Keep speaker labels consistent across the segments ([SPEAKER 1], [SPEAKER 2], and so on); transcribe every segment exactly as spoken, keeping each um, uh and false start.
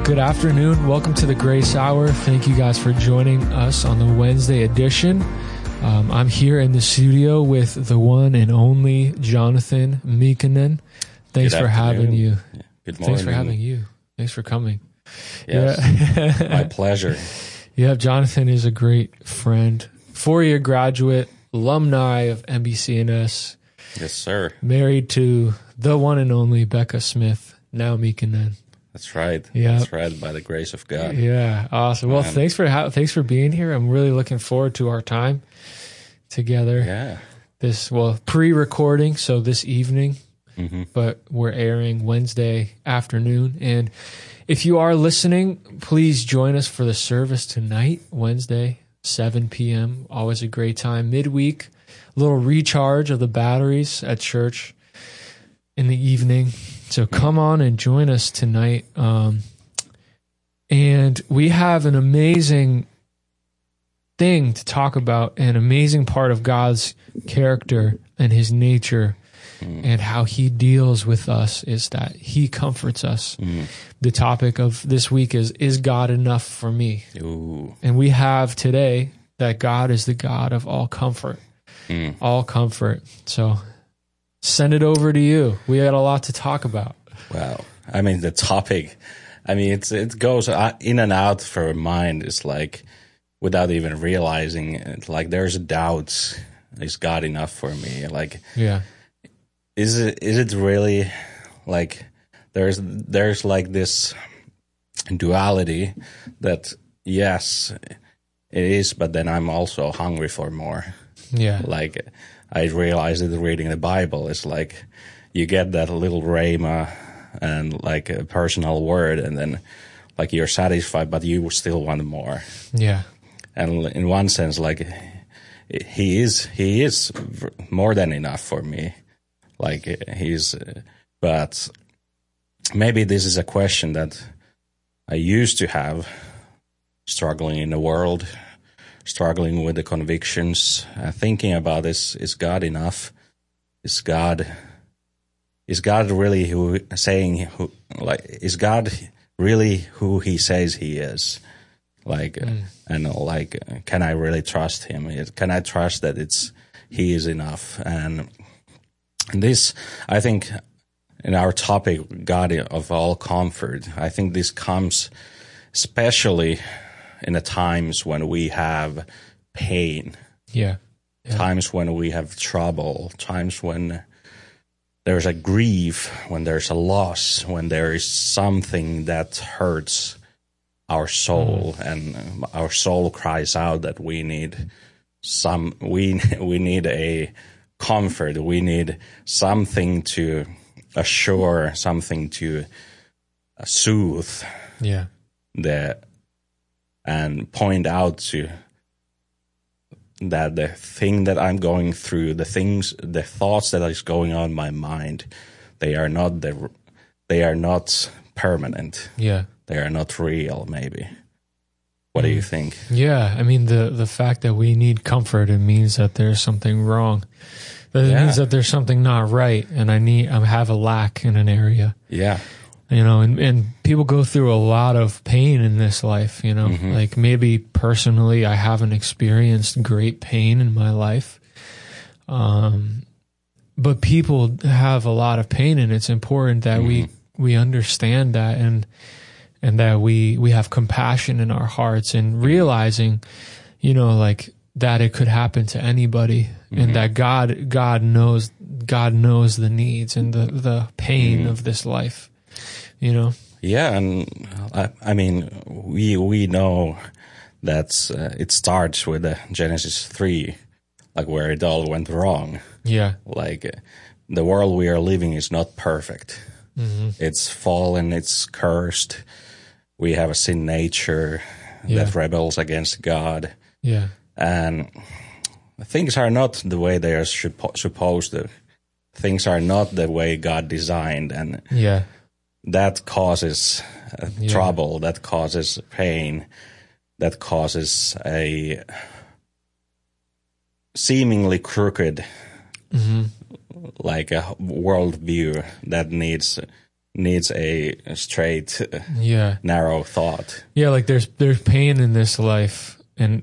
[SPEAKER 1] Good afternoon. Welcome to the Grace Hour. Thank you guys for joining us on the Wednesday edition. Um, I'm here in the studio with the one and only Jonathan Mikkonen. Thanks
[SPEAKER 2] Good
[SPEAKER 1] for having
[SPEAKER 2] afternoon.
[SPEAKER 1] you.
[SPEAKER 2] Good morning.
[SPEAKER 1] Thanks for having you. Thanks for coming.
[SPEAKER 2] Yes,
[SPEAKER 1] Yeah.
[SPEAKER 2] my pleasure.
[SPEAKER 1] Yeah, Jonathan is a great friend, four-year graduate, alumni of M B C N S,
[SPEAKER 2] Yes, sir.
[SPEAKER 1] married to the one and only Becca Smith, now Mikkonen.
[SPEAKER 2] That's right.
[SPEAKER 1] Yeah.
[SPEAKER 2] That's right. By the grace of God.
[SPEAKER 1] Yeah, awesome. Well,
[SPEAKER 2] Man.
[SPEAKER 1] thanks for ha- thanks for being here. I'm really looking forward to our time together.
[SPEAKER 2] Yeah.
[SPEAKER 1] This well pre-recording, so this evening,
[SPEAKER 2] hmm
[SPEAKER 1] but we're airing Wednesday afternoon. And if you are listening, please join us for the service tonight, Wednesday, seven p.m. Always a great time. Midweek, a little recharge of the batteries at church in the evening. So come on and join us tonight. Um, and we have an amazing thing to talk about, an amazing part of God's character and his nature and how he deals with us is that he comforts us.
[SPEAKER 2] Mm.
[SPEAKER 1] The topic of this week is, is God enough for me?
[SPEAKER 2] Ooh.
[SPEAKER 1] And we have today that God is the God of all comfort,
[SPEAKER 2] Mm.
[SPEAKER 1] all comfort. So send it over to you. We got a lot to talk about.
[SPEAKER 2] Wow. I mean, the topic, I mean, it's it goes in and out for a mind. It's like, without even realizing it, like there's doubts. Is God enough for me? Like,
[SPEAKER 1] Yeah.
[SPEAKER 2] is it is it really like there's there's like this duality that yes, it is, but then I'm also hungry for more.
[SPEAKER 1] Yeah.
[SPEAKER 2] Like I realized it reading the Bible. It's like you get that little rhema and like a personal word, and then like you're satisfied, but you still want more.
[SPEAKER 1] Yeah.
[SPEAKER 2] And in one sense, like he is, he is more than enough for me. Like he's, but maybe this is a question that I used to have, struggling in the world, struggling with the convictions, uh, thinking about this: is God enough? Is God, is God really who saying who like is God really who He says He is? Like, mm. and like, can I really trust Him? Can I trust that it's He is enough? And this, I think, in our topic, God of all comfort, I think this comes especially in the times when we have pain.
[SPEAKER 1] Yeah. Yeah.
[SPEAKER 2] Times when we have trouble, times when there's a grief, when there's a loss, when there is something that hurts our soul, mm. and our soul cries out that we need some, we we need a comfort, we need something to assure, something to soothe,
[SPEAKER 1] Yeah.
[SPEAKER 2] the and point out to that the thing that I'm going through, the things, the thoughts that is going on in my mind, they are not the, they are not permanent.
[SPEAKER 1] Yeah.
[SPEAKER 2] They are not real, maybe. What mm. do you think?
[SPEAKER 1] Yeah. I mean, the, the fact that we need comfort, it means that there's something wrong. That it
[SPEAKER 2] Yeah.
[SPEAKER 1] means that there's something not right, and I need, I have a lack in an area.
[SPEAKER 2] Yeah.
[SPEAKER 1] You know, and, and people go through a lot of pain in this life, you know,
[SPEAKER 2] Mm-hmm.
[SPEAKER 1] like maybe personally I haven't experienced great pain in my life. Um, but people have a lot of pain, and it's important that
[SPEAKER 2] Mm-hmm.
[SPEAKER 1] we, we understand that, and, and that we, we have compassion in our hearts, and realizing, you know, like that it could happen to anybody, mm-hmm. and that God, God knows, God knows the needs and the, the pain mm-hmm. of this life. You know?
[SPEAKER 2] Yeah, and I, I mean, we we know that uh, it starts with uh, Genesis three, like where it all went wrong.
[SPEAKER 1] Yeah.
[SPEAKER 2] Like uh, the world we are living is not perfect. Mm-hmm. It's fallen, it's cursed. We have a sin nature
[SPEAKER 1] yeah.
[SPEAKER 2] that rebels against God.
[SPEAKER 1] Yeah.
[SPEAKER 2] And things are not the way they are suppo- supposed to. Things are not the way God designed, and
[SPEAKER 1] yeah.
[SPEAKER 2] that causes uh,
[SPEAKER 1] yeah.
[SPEAKER 2] trouble, that causes pain, that causes a seemingly crooked, mm-hmm. like a worldview that needs needs a, a straight, uh,
[SPEAKER 1] Yeah.
[SPEAKER 2] narrow thought.
[SPEAKER 1] Yeah, like there's there's pain in this life, and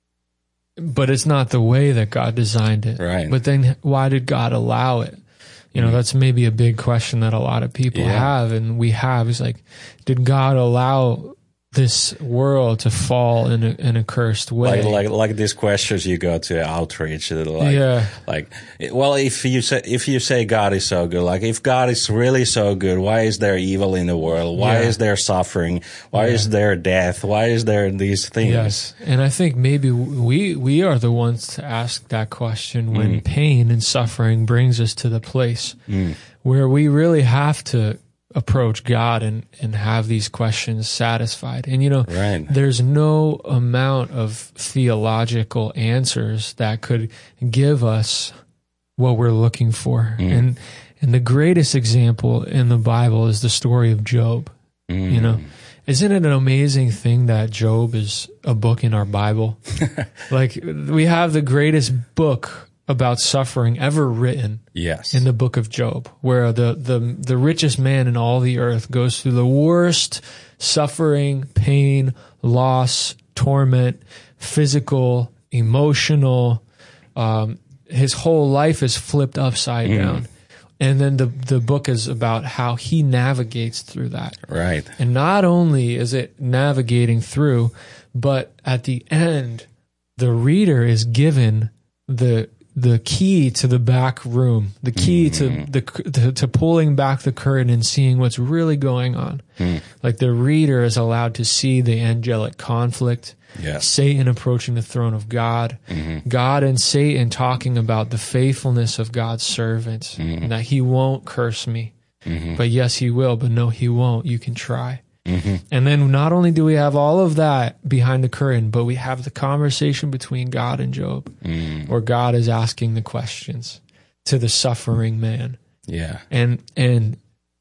[SPEAKER 1] but it's not the way that God designed it.
[SPEAKER 2] Right.
[SPEAKER 1] But then why did God allow it? You know, that's maybe a big question that a lot of people
[SPEAKER 2] Yeah.
[SPEAKER 1] have, and we have. Is like, did God allow this world to fall in a in a cursed way?
[SPEAKER 2] Like, like, like these questions you go to outreach, uh, like,
[SPEAKER 1] Yeah.
[SPEAKER 2] like, well, if you say, if you say God is so good, like, if God is really so good, why is there evil in the world? Why
[SPEAKER 1] Yeah.
[SPEAKER 2] is there suffering? Why
[SPEAKER 1] Yeah.
[SPEAKER 2] is there death? Why is there these things?
[SPEAKER 1] Yes, and I think maybe we we are the ones to ask that question when pain and suffering brings us to the place where we really have to approach God and, and have these questions satisfied. And, you know,
[SPEAKER 2] Right.
[SPEAKER 1] there's no amount of theological answers that could give us what we're looking for. And and the greatest example in the Bible is the story of Job. You know, isn't it an amazing thing that Job is a book in our Bible? Like, we have the greatest book about suffering ever written
[SPEAKER 2] Yes.
[SPEAKER 1] in the book of Job, where the, the, the richest man in all the earth goes through the worst suffering, pain, loss, torment, physical, emotional. Um, his whole life is flipped upside down. And then the the book is about how he navigates through that.
[SPEAKER 2] Right.
[SPEAKER 1] And not only is it navigating through, but at the end, the reader is given the the key to the back room, the key to the to, to pulling back the curtain and seeing what's really going on. Like, the reader is allowed to see the angelic conflict,
[SPEAKER 2] Yes.
[SPEAKER 1] Satan approaching the throne of God, God and Satan talking about the faithfulness of God's servant, and that he won't curse me, but yes, he will, but no, he won't. You can try. And then not only do we have all of that behind the curtain, but we have the conversation between God and Job, where God is asking the questions to the suffering man.
[SPEAKER 2] Yeah.
[SPEAKER 1] And and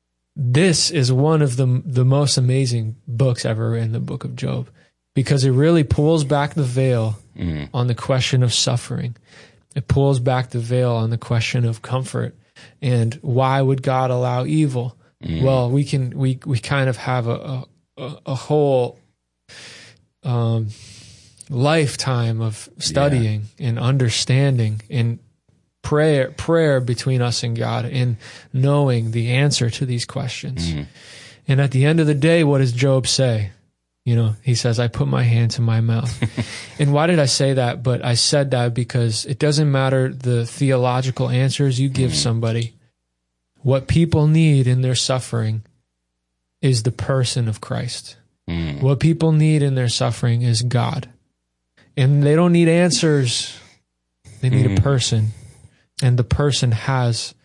[SPEAKER 1] this is one of the the most amazing books ever in the book of Job, because it really pulls back the veil on the question of suffering. It pulls back the veil on the question of comfort. And why would God allow evil? Well, we can we we kind of have a a, a whole um, lifetime of studying yeah. and understanding and prayer prayer between us and God, and knowing the answer to these questions. Mm. And at the end of the day, what does Job say? You know, he says, I put my hand to my mouth. And why did I say that? But I said that because it doesn't matter the theological answers you give mm. somebody. What people need in their suffering is the person of Christ. Mm. What people need in their suffering is God. And they don't need answers. They need mm. a person. And the person has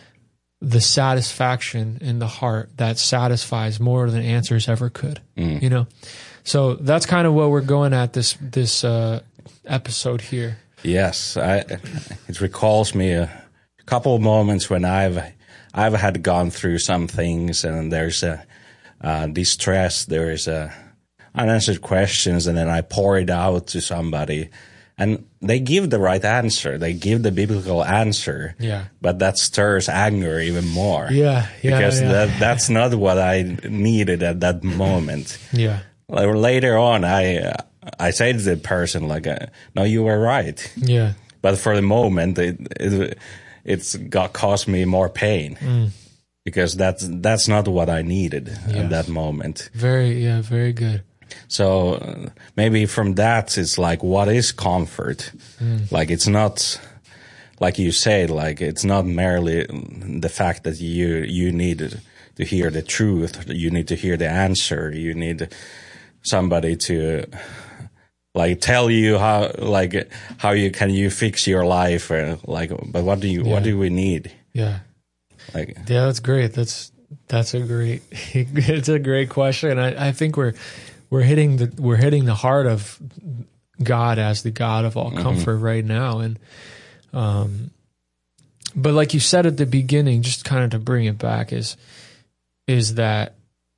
[SPEAKER 1] the satisfaction in the heart that satisfies more than answers ever could. Mm. You know? So that's kind of what we're going at this this uh, episode here.
[SPEAKER 2] Yes. I, it recalls me a couple of moments when I've I've had gone through some things, and there's a uh, distress, there is a unanswered questions, and then I pour it out to somebody, and they give the right answer. They give the biblical answer. Yeah. But that stirs anger even more.
[SPEAKER 1] Yeah. yeah
[SPEAKER 2] because
[SPEAKER 1] yeah.
[SPEAKER 2] that that's not what I needed at that moment.
[SPEAKER 1] Yeah.
[SPEAKER 2] Like, later on, I uh, I say to the person, like, uh, "No, you were right."
[SPEAKER 1] Yeah.
[SPEAKER 2] But for the moment, it, it it's got caused me more pain mm. because that's that's not what I needed yes. at that moment.
[SPEAKER 1] Very yeah, very good.
[SPEAKER 2] So uh, maybe from that, it's like, what is comfort? Mm. Like, it's not, like you said, like, it's not merely the fact that you you need to hear the truth. You need to hear the answer. You need somebody to, like, tell you how, like, how you can you fix your life, or like, but what do you yeah. what do we need?
[SPEAKER 1] Yeah,
[SPEAKER 2] like,
[SPEAKER 1] yeah, that's great. That's that's a great it's a great question. I I think we're. We're hitting the we're hitting the heart of God as the God of all comfort mm-hmm. right now, and um, but like you said at the beginning, just kind of to bring it back, is is that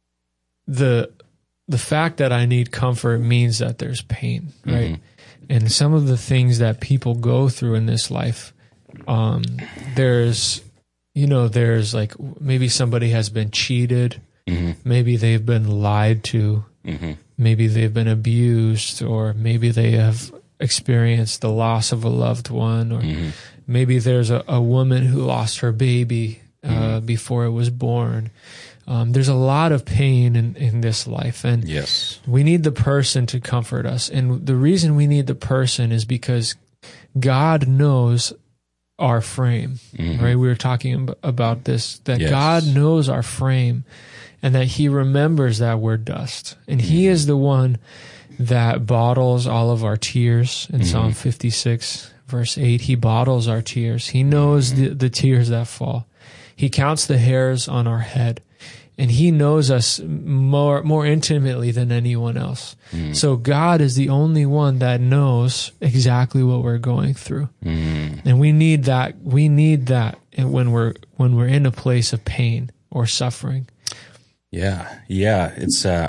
[SPEAKER 1] the the fact that I need comfort means that there's pain, right? Mm-hmm. And some of the things that people go through in this life, um, there's you know, there's like maybe somebody has been cheated, mm-hmm. maybe they've been lied to, mm-hmm. maybe they've been abused, or maybe they have experienced the loss of a loved one, or mm-hmm. maybe there's a, a woman who lost her baby uh, mm-hmm. before it was born. Um, there's a lot of pain in, in this life, and
[SPEAKER 2] yes.
[SPEAKER 1] we need the person to comfort us. And the reason we need the person is because God knows our frame, mm-hmm. right? We were talking about this, that yes. God knows our frame, and that he remembers that we're dust. And mm-hmm. he is the one that bottles all of our tears. In mm-hmm. Psalm fifty-six, verse eight, he bottles our tears. He knows mm-hmm. the, the tears that fall. He counts the hairs on our head. And he knows us more more intimately than anyone else. Mm. So God is the only one that knows exactly what we're going through. Mm. And we need that we need that when we're when we're in a place of pain or suffering.
[SPEAKER 2] Yeah. Yeah, it's uh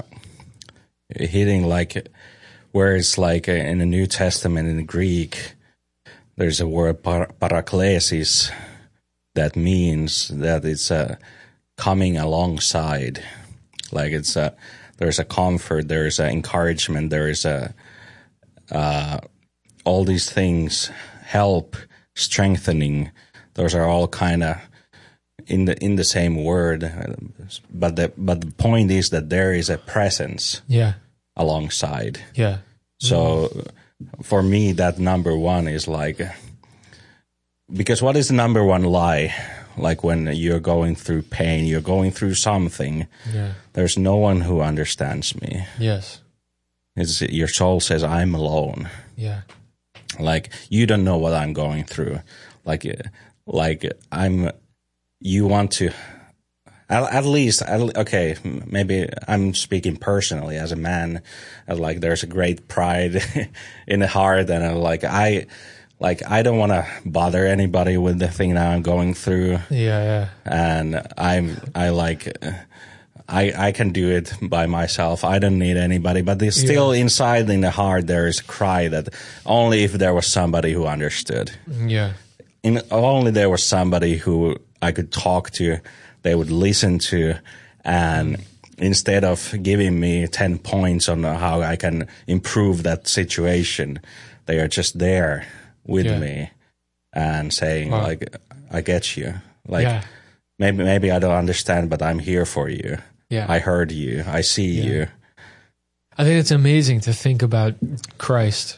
[SPEAKER 2] hitting like where it's like in the New Testament in the Greek there's a word par- paraklesis that means that it's a coming alongside, like it's a there's a comfort, there's an encouragement, there is a uh, all these things, help, strengthening. Those are all kind of in the in the same word, but the but the point is that there is a presence,
[SPEAKER 1] yeah,
[SPEAKER 2] alongside,
[SPEAKER 1] yeah.
[SPEAKER 2] So mm-hmm. for me, that number one is like, because what is the number one lie? Like when you're going through pain, you're going through something, yeah. there's no one who understands me.
[SPEAKER 1] Yes.
[SPEAKER 2] It's, your soul says, I'm alone.
[SPEAKER 1] Yeah.
[SPEAKER 2] Like, you don't know what I'm going through. Like, like I'm, you want to, at, at least, at, okay, maybe I'm speaking personally as a man, like there's a great pride in the heart, and I'm like, I, Like, I don't want to bother anybody with the thing that I'm going through.
[SPEAKER 1] Yeah, yeah.
[SPEAKER 2] And I'm, I like, I I can do it by myself. I don't need anybody. But there's still yeah. inside in the heart, there is a cry that only if there was somebody who understood.
[SPEAKER 1] Yeah.
[SPEAKER 2] In, only there was somebody who I could talk to, they would listen to, and instead of giving me ten points on how I can improve that situation, they are just there with yeah. me and saying, wow. like, I get you. Like, yeah. maybe maybe I don't understand, but I'm here for you.
[SPEAKER 1] Yeah.
[SPEAKER 2] I heard you. I see yeah. you.
[SPEAKER 1] I think it's amazing to think about Christ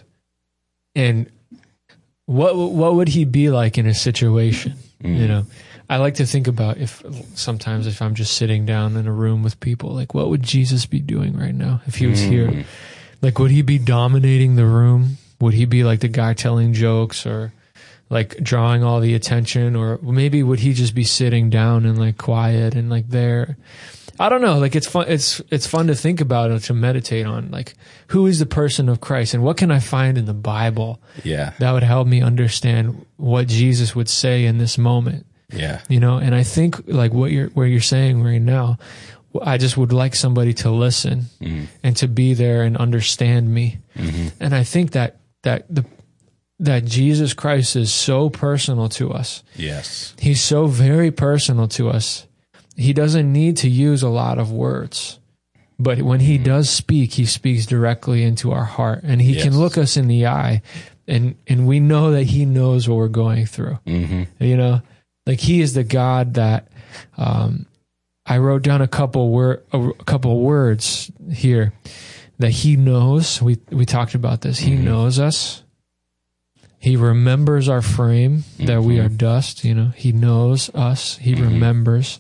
[SPEAKER 1] and what what would he be like in a situation, mm. you know? I like to think about if sometimes if I'm just sitting down in a room with people, like what would Jesus be doing right now if he was mm. here? Like, would he be dominating the room? Would he be like the guy telling jokes or like drawing all the attention? Or maybe would he just be sitting down and like quiet and like there? I don't know. Like it's fun. It's, it's fun to think about and to meditate on, like, who is the person of Christ and what can I find in the Bible
[SPEAKER 2] yeah.
[SPEAKER 1] that would help me understand what Jesus would say in this moment?
[SPEAKER 2] Yeah.
[SPEAKER 1] You know, and I think like what you're, where you're saying right now, I just would like somebody to listen mm-hmm. and to be there and understand me. Mm-hmm. And I think that, that the, that Jesus Christ is so personal to us.
[SPEAKER 2] Yes.
[SPEAKER 1] He's so very personal to us. He doesn't need to use a lot of words, but when he mm-hmm. does speak, he speaks directly into our heart, and he yes. can look us in the eye, and, and we know that he knows what we're going through. Mm-hmm. You know, like he is the God that, um, I wrote down a couple word, a couple words here that he knows. We we talked about this. He mm-hmm. knows us. He remembers our frame, that mm-hmm. we are dust. You know, he knows us. He mm-hmm. remembers.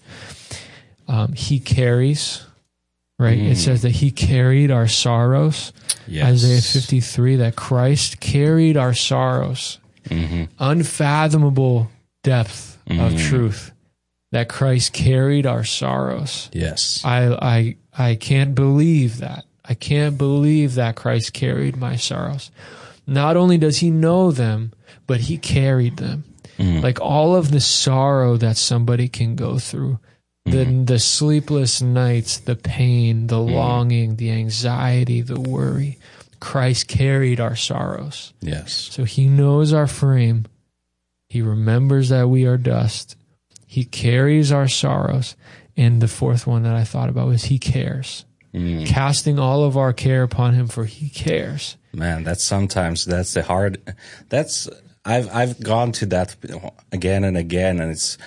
[SPEAKER 1] Um, he carries. Right. Mm. It says that he carried our sorrows. Yes. Isaiah fifty-three. That Christ carried our sorrows. Mm-hmm. Unfathomable depth mm-hmm. of truth. That Christ carried our sorrows.
[SPEAKER 2] Yes.
[SPEAKER 1] I, I, I can't believe that. I can't believe that Christ carried my sorrows. Not only does he know them, but he carried them. Mm. Like all of the sorrow that somebody can go through, mm. the, the sleepless nights, the pain, the mm. longing, the anxiety, the worry, Christ carried our sorrows.
[SPEAKER 2] Yes.
[SPEAKER 1] So he knows our frame. He remembers that we are dust. He carries our sorrows. And the fourth one that I thought about was he cares. Mm. Casting all of our care upon him, for he cares.
[SPEAKER 2] Man, that's sometimes, that's the hard, that's, I've, I've gone to that again and again, and it's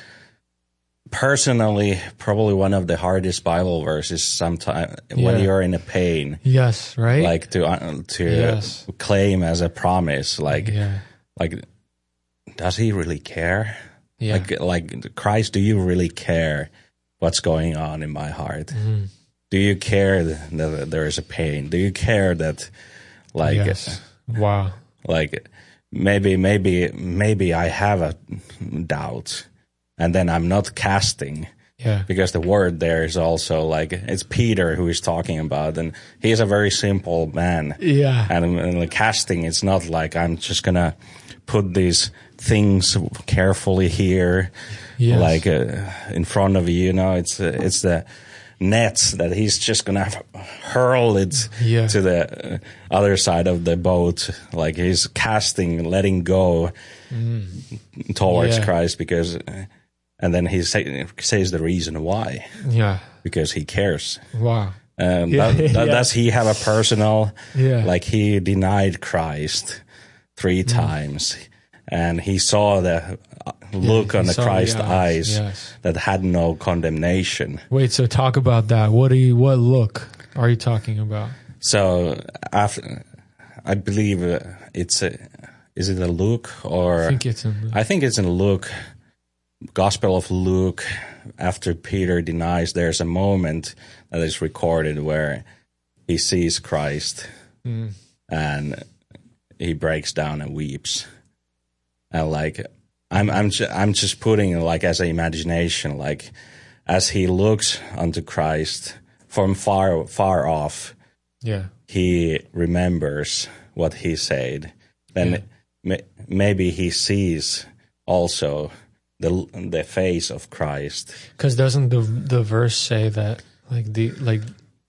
[SPEAKER 2] personally probably one of the hardest Bible verses sometimes yeah. when you're in a pain.
[SPEAKER 1] Yes, right?
[SPEAKER 2] Like to, uh, to
[SPEAKER 1] yes.
[SPEAKER 2] claim as a promise, like,
[SPEAKER 1] yeah.
[SPEAKER 2] like, does he really care?
[SPEAKER 1] Yeah.
[SPEAKER 2] Like, like, Christ, do you really care what's going on in my heart?
[SPEAKER 1] Mm-hmm.
[SPEAKER 2] Do you care that there is a pain? Do you care that, like,
[SPEAKER 1] yes. wow,
[SPEAKER 2] like maybe, maybe, maybe I have a doubt, and then I'm not casting,
[SPEAKER 1] yeah,
[SPEAKER 2] because the word there is also like it's Peter who is talking about, and he's a very simple man,
[SPEAKER 1] yeah,
[SPEAKER 2] and, and the casting, it's not like I'm just gonna put these things carefully here, yes. like uh, in front of you, you know, it's uh, it's the nets that he's just gonna hurl it
[SPEAKER 1] yeah.
[SPEAKER 2] to the uh, other side of the boat, like he's casting, letting go mm. towards yeah. Christ, because uh, and then he say, says the reason why,
[SPEAKER 1] yeah,
[SPEAKER 2] because he cares.
[SPEAKER 1] Wow.
[SPEAKER 2] Um,
[SPEAKER 1] yeah.
[SPEAKER 2] that, that,
[SPEAKER 1] yeah.
[SPEAKER 2] Does he have a personal,
[SPEAKER 1] yeah.
[SPEAKER 2] like he denied Christ three mm. times, and he saw the look yeah, on the Christ the eyes, eyes
[SPEAKER 1] yes.
[SPEAKER 2] that had no condemnation.
[SPEAKER 1] Wait, so talk about that. What do you, what look are you talking about?
[SPEAKER 2] So after, I believe uh, it's a, is it a Luke or?
[SPEAKER 1] I think it's in Luke.
[SPEAKER 2] I think it's in Luke, Gospel of Luke. After Peter denies, there's a moment that is recorded where he sees Christ mm. and he breaks down and weeps. And like, I'm I'm ju- I'm just putting like as an imagination, like as he looks unto Christ from far far off,
[SPEAKER 1] yeah,
[SPEAKER 2] he remembers what he said. Then yeah. may, maybe he sees also the the face of Christ.
[SPEAKER 1] Because doesn't the the verse say that like the like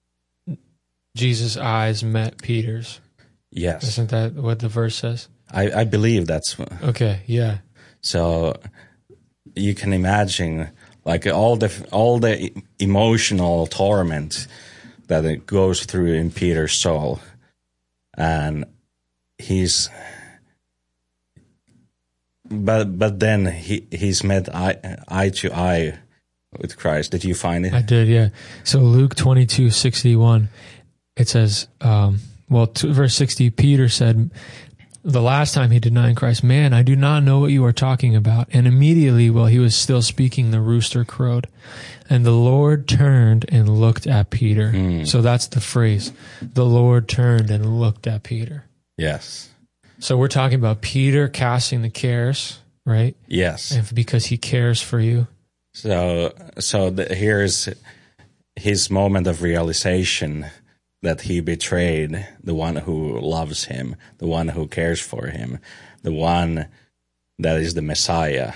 [SPEAKER 1] Jesus' eyes met Peter's?
[SPEAKER 2] Yes,
[SPEAKER 1] isn't that what the verse says?
[SPEAKER 2] I I believe that's
[SPEAKER 1] okay. Yeah.
[SPEAKER 2] So you can imagine like all the all the emotional torment that it goes through in Peter's soul, and he's but but then he he's met eye, eye to eye with Christ. Did you find it?
[SPEAKER 1] I did, yeah. So Luke twenty-two sixty-one, it says, um, well, to, verse sixty, Peter said, the last time he denied Christ, man, I do not know what you are talking about. And immediately, while he was still speaking, the rooster crowed. And the Lord turned and looked at Peter. Mm. So that's the phrase. The Lord turned and looked at Peter.
[SPEAKER 2] Yes.
[SPEAKER 1] So we're talking about Peter casting the cares, right?
[SPEAKER 2] Yes.
[SPEAKER 1] And because he cares for you.
[SPEAKER 2] So, so the, here's his moment of realization that he betrayed the one who loves him, the one who cares for him, the one that is the Messiah.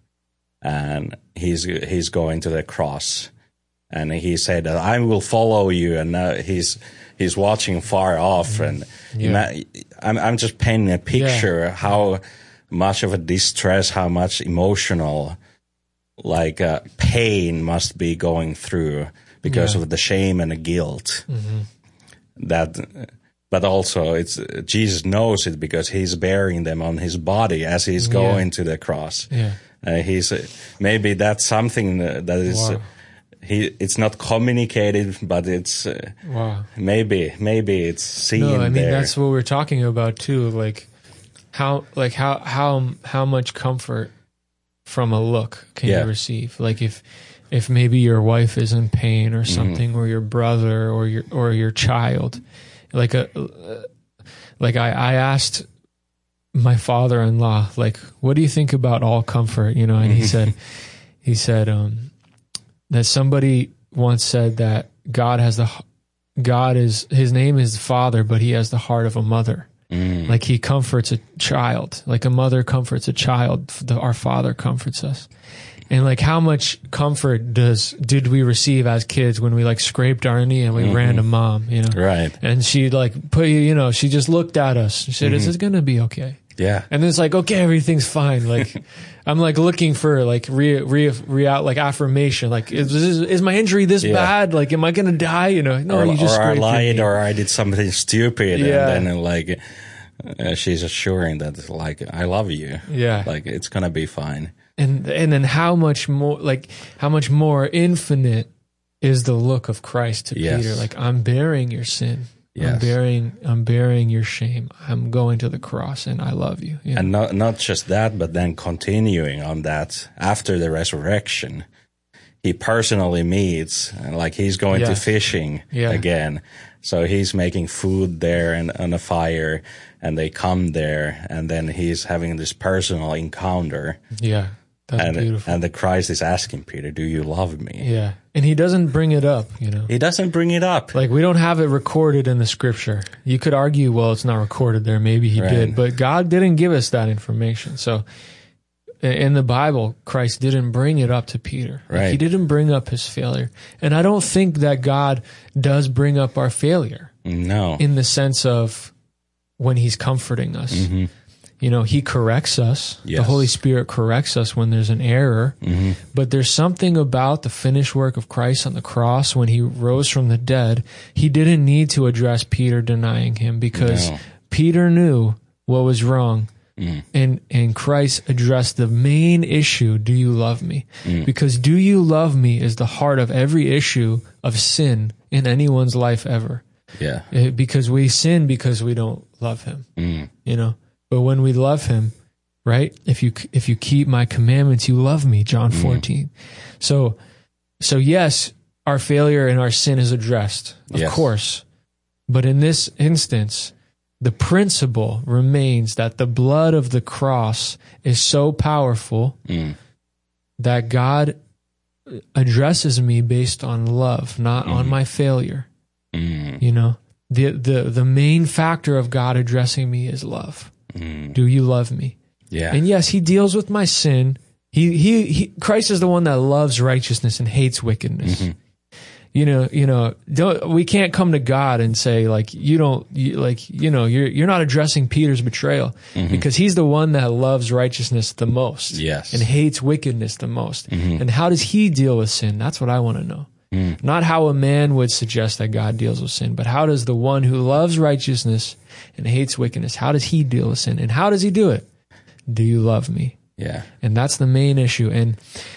[SPEAKER 2] And he's he's going to the cross. And he said that I will follow you. And uh, he's he's watching far off. And yeah. I'm, I'm just painting a picture yeah. how much of a distress, how much emotional like uh, pain must be going through because yeah. of the shame and the guilt. Mm-hmm. That, but also it's Jesus knows it because he's bearing them on his body as he's going yeah. to the cross.
[SPEAKER 1] Yeah,
[SPEAKER 2] uh, he's uh, maybe that's something that is wow. uh, he. It's not communicated, but it's uh,
[SPEAKER 1] wow.
[SPEAKER 2] Maybe maybe it's seen.
[SPEAKER 1] No, I mean
[SPEAKER 2] there.
[SPEAKER 1] that's what we're talking about too. Like how like how how how much comfort from a look can yeah. you receive? Like if. If maybe your wife is in pain or something, mm-hmm. or your brother or your or your child, like a uh, like I, I asked my father-in-law, like, what do you think about all comfort? You know, and he said he said um, that somebody once said that God has the God is his name is the Father, but he has the heart of a mother. Mm. Like he comforts a child, like a mother comforts a child. The, our Father comforts us. And like, how much comfort does did we receive as kids when we like scraped our knee and we mm-hmm. ran to mom, you know?
[SPEAKER 2] Right.
[SPEAKER 1] And she like put you, you know, she just looked at us. She said, mm-hmm. "This is gonna be okay."
[SPEAKER 2] Yeah.
[SPEAKER 1] And then it's like, okay, everything's fine. Like, I'm like looking for like re, re, re like affirmation. Like, is, is, is my injury this
[SPEAKER 2] Yeah.
[SPEAKER 1] bad? Like, am I going to die? You know, no,
[SPEAKER 2] or,
[SPEAKER 1] you just
[SPEAKER 2] or I
[SPEAKER 1] scraped your
[SPEAKER 2] lied,
[SPEAKER 1] knee.
[SPEAKER 2] or I did something stupid,
[SPEAKER 1] Yeah.
[SPEAKER 2] and then like uh, she's assuring that like I love you.
[SPEAKER 1] Yeah.
[SPEAKER 2] Like it's gonna be fine.
[SPEAKER 1] And, and then how much more, like, how much more infinite is the look of Christ to
[SPEAKER 2] Yes.
[SPEAKER 1] Peter? Like, I'm bearing your sin. I'm
[SPEAKER 2] Yes.
[SPEAKER 1] bearing, I'm bearing your shame. I'm going to the cross, and I love you. you know?
[SPEAKER 2] And not not just that, but then continuing on that after the resurrection, he personally meets, and like he's going to
[SPEAKER 1] Yes.
[SPEAKER 2] fishing
[SPEAKER 1] Yeah.
[SPEAKER 2] again. So he's making food there and on a fire, and they come there, and then he's having this personal encounter.
[SPEAKER 1] Yeah, that's
[SPEAKER 2] and
[SPEAKER 1] beautiful.
[SPEAKER 2] and the Christ is asking Peter, "Do you love me?"
[SPEAKER 1] Yeah, and he doesn't bring it up, you know.
[SPEAKER 2] He doesn't bring it up.
[SPEAKER 1] Like, we don't have it recorded in the scripture. You could argue, well, it's not recorded there. Maybe he
[SPEAKER 2] Right.
[SPEAKER 1] did, but God didn't give us that information. So in the Bible, Christ didn't bring it up to Peter. Like,
[SPEAKER 2] Right.
[SPEAKER 1] he didn't bring up his failure. And I don't think that God does bring up our failure
[SPEAKER 2] No.
[SPEAKER 1] in the sense of when he's comforting us.
[SPEAKER 2] Mm-hmm.
[SPEAKER 1] You know, he corrects us.
[SPEAKER 2] Yes.
[SPEAKER 1] The Holy Spirit corrects us when there's an error.
[SPEAKER 2] Mm-hmm.
[SPEAKER 1] But there's something about the finished work of Christ on the cross when he rose from the dead. He didn't need to address Peter denying him because
[SPEAKER 2] No.
[SPEAKER 1] Peter knew what was wrong.
[SPEAKER 2] Mm.
[SPEAKER 1] And, and Christ addressed the main issue, do you love me?
[SPEAKER 2] Mm.
[SPEAKER 1] Because do you love me is the heart of every issue of sin in anyone's life ever.
[SPEAKER 2] Yeah.
[SPEAKER 1] Eh, because we sin because we don't love him,
[SPEAKER 2] Mm.
[SPEAKER 1] you know. But when we love him, right? If you if you keep my commandments, you love me, John fourteen. So so yes, our failure and our sin is addressed, of
[SPEAKER 2] Yes.
[SPEAKER 1] course. But in this instance, the principle remains that the blood of the cross is so powerful
[SPEAKER 2] Mm.
[SPEAKER 1] that God addresses me based on love, not on my failure.
[SPEAKER 2] Mm.
[SPEAKER 1] You know, the, the, the main factor of God addressing me is love.
[SPEAKER 2] Mm.
[SPEAKER 1] Do you love me?
[SPEAKER 2] Yeah.
[SPEAKER 1] And yes, he deals with my sin. He, he, he, Christ is the one that loves righteousness and hates wickedness.
[SPEAKER 2] Mm-hmm.
[SPEAKER 1] You know, you know, don't, we can't come to God and say like, you don't, you, like, you know, you're, you're not addressing Peter's betrayal
[SPEAKER 2] Mm-hmm.
[SPEAKER 1] because he's the one that loves righteousness the most.
[SPEAKER 2] Yes.
[SPEAKER 1] And hates wickedness the most.
[SPEAKER 2] Mm-hmm.
[SPEAKER 1] And how does he deal with sin? That's what I want to know.
[SPEAKER 2] Mm.
[SPEAKER 1] Not how a man would suggest that God deals with sin, but how does the one who loves righteousness and hates wickedness, how does he deal with sin? And how does he do it? Do you love me?
[SPEAKER 2] Yeah.
[SPEAKER 1] And that's the main issue. And,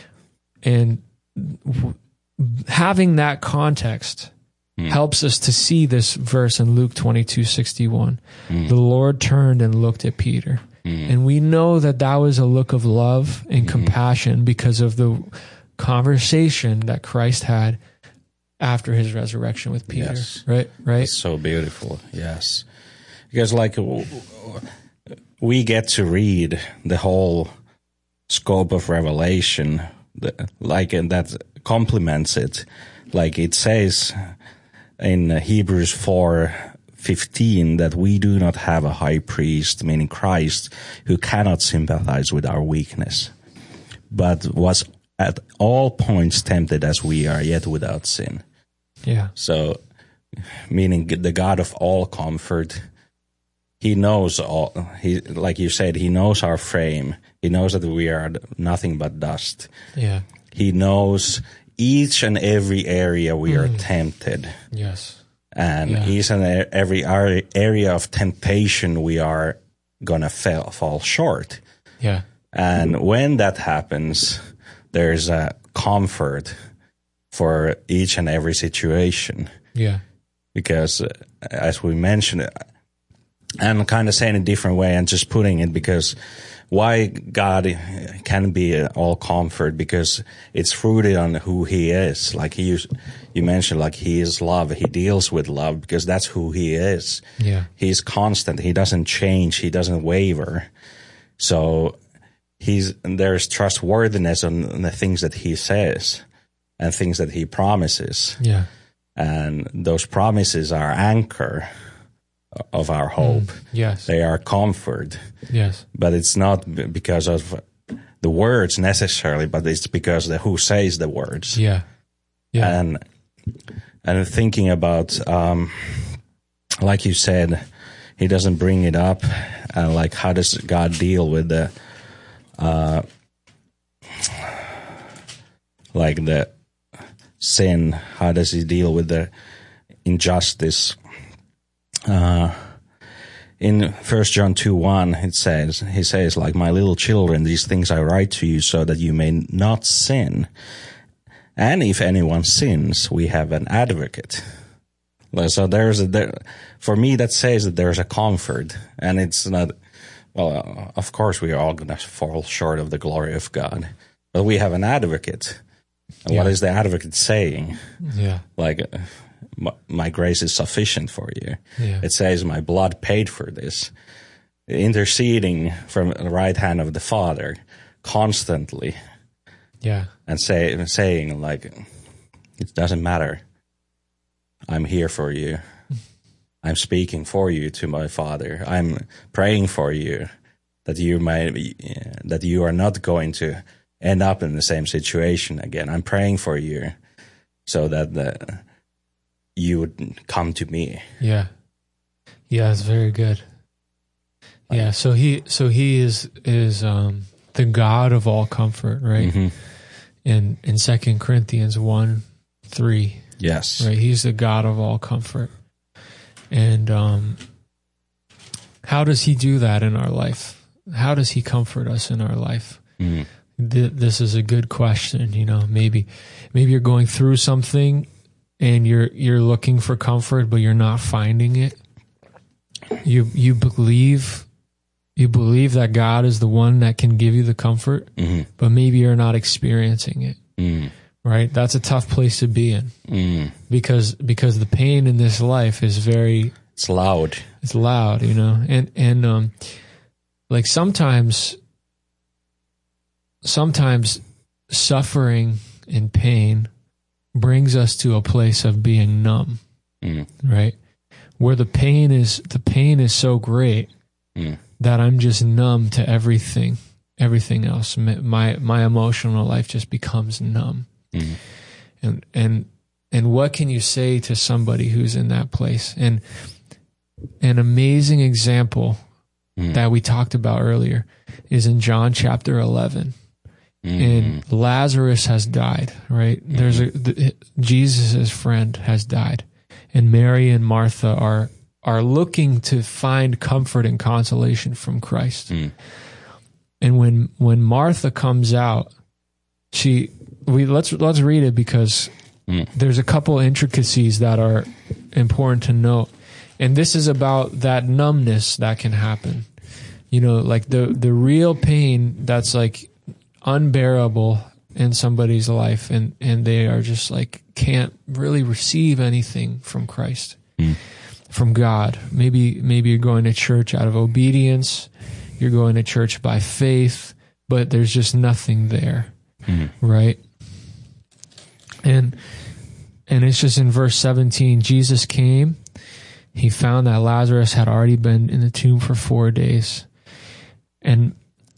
[SPEAKER 1] and w- having that context
[SPEAKER 2] Mm.
[SPEAKER 1] helps us to see this verse in Luke twenty-two sixty-one.
[SPEAKER 2] Mm.
[SPEAKER 1] The Lord turned and looked at Peter.
[SPEAKER 2] Mm.
[SPEAKER 1] And we know that that was a look of love and compassion because of the conversation that Christ had after his resurrection with Peter.
[SPEAKER 2] Yes.
[SPEAKER 1] Right? Right?
[SPEAKER 2] It's so beautiful. Yes. Because like w- w- we get to read the whole scope of Revelation, the, like, and that complements it. Like it says in Hebrews four fifteen that we do not have a high priest, meaning Christ, who cannot sympathize with our weakness, but was at all points tempted as we are, yet without sin.
[SPEAKER 1] Yeah.
[SPEAKER 2] So, meaning the God of all comfort, he knows all, he, like you said, he knows our frame. He knows that we are nothing but dust.
[SPEAKER 1] Yeah.
[SPEAKER 2] He knows each and every area we are tempted.
[SPEAKER 1] Yes.
[SPEAKER 2] And
[SPEAKER 1] Yeah.
[SPEAKER 2] each and every ar- area of temptation we are gonna fail, fall short.
[SPEAKER 1] Yeah.
[SPEAKER 2] And when that happens, there's a comfort for each and every situation.
[SPEAKER 1] Yeah.
[SPEAKER 2] Because uh, as we mentioned, I'm kind of saying it a different way and just putting it because why God can be all comfort, because it's rooted on who he is. Like he, you mentioned, like he is love. He deals with love because that's who he is.
[SPEAKER 1] Yeah.
[SPEAKER 2] He's constant. He doesn't change. He doesn't waver. So he's, there's trustworthiness on the things that he says and things that he promises.
[SPEAKER 1] Yeah.
[SPEAKER 2] And those promises are anchor of our hope.
[SPEAKER 1] Mm. Yes.
[SPEAKER 2] They are comfort.
[SPEAKER 1] Yes.
[SPEAKER 2] But it's not b- because of the words necessarily, but it's because the who says the words.
[SPEAKER 1] Yeah. Yeah.
[SPEAKER 2] And and thinking about, um, like you said, he doesn't bring it up. Uh, like, how does God deal with the, uh, like the sin? How does he deal with the injustice? Uh, in First John two one, it says, he says, like, my little children, these things I write to you so that you may not sin. And if anyone sins, we have an advocate. So there's a, there, for me, that says that there's a comfort, and it's not, well, uh, of course we are all going to fall short of the glory of God, but we have an advocate. And yeah. What is the advocate saying?
[SPEAKER 1] Yeah.
[SPEAKER 2] Like, uh, my, my grace is sufficient for you.
[SPEAKER 1] Yeah.
[SPEAKER 2] It says my blood paid for this. Interceding from the right hand of the Father constantly.
[SPEAKER 1] Yeah.
[SPEAKER 2] And say, saying, like, it doesn't matter. I'm here for you. I'm speaking for you to my Father. I'm praying for you that you might be, that you are not going to end up in the same situation again. I'm praying for you so that the, you would come to me.
[SPEAKER 1] Yeah. Yeah, it's very good. Yeah, so he so he is is um, the God of all comfort, right?
[SPEAKER 2] Mm-hmm.
[SPEAKER 1] In in Second Corinthians one three.
[SPEAKER 2] Yes.
[SPEAKER 1] Right. He's the God of all comfort. And um, how does he do that in our life? How does he comfort us in our life?
[SPEAKER 2] Mm-hmm.
[SPEAKER 1] Th- this is a good question. You know, maybe maybe you're going through something and you're you're looking for comfort, but you're not finding it. You you believe you believe that God is the one that can give you the comfort,
[SPEAKER 2] mm-hmm.
[SPEAKER 1] but maybe you're not experiencing it.
[SPEAKER 2] Mm.
[SPEAKER 1] Right? That's a tough place to be in.
[SPEAKER 2] Mm.
[SPEAKER 1] Because because the pain in this life is very
[SPEAKER 2] it's loud.
[SPEAKER 1] It's loud, you know. And and um like sometimes sometimes suffering and pain brings us to a place of being numb.
[SPEAKER 2] Mm.
[SPEAKER 1] Right? Where the pain is the pain is so great
[SPEAKER 2] mm.
[SPEAKER 1] that I'm just numb to everything, everything else. My my emotional life just becomes numb.
[SPEAKER 2] Mm.
[SPEAKER 1] And and and what can you say to somebody who's in that place? And an amazing example mm. that we talked about earlier is in John chapter eleven. Mm-hmm. And Lazarus has died, right? Mm-hmm. There's a the, Jesus' friend has died. And Mary and Martha are are looking to find comfort and consolation from Christ.
[SPEAKER 2] Mm.
[SPEAKER 1] And when when Martha comes out, she we let's let's read it because mm. there's a couple intricacies that are important to note. And this is about that numbness that can happen. You know, like the the real pain that's like unbearable in somebody's life, and, and they are just like can't really receive anything from Christ,
[SPEAKER 2] mm.
[SPEAKER 1] from God. Maybe maybe you're going to church out of obedience, you're going to church by faith, but there's just nothing there,
[SPEAKER 2] mm.
[SPEAKER 1] right? And and it's just in verse seventeen, Jesus came, he found that Lazarus had already been in the tomb for four days. And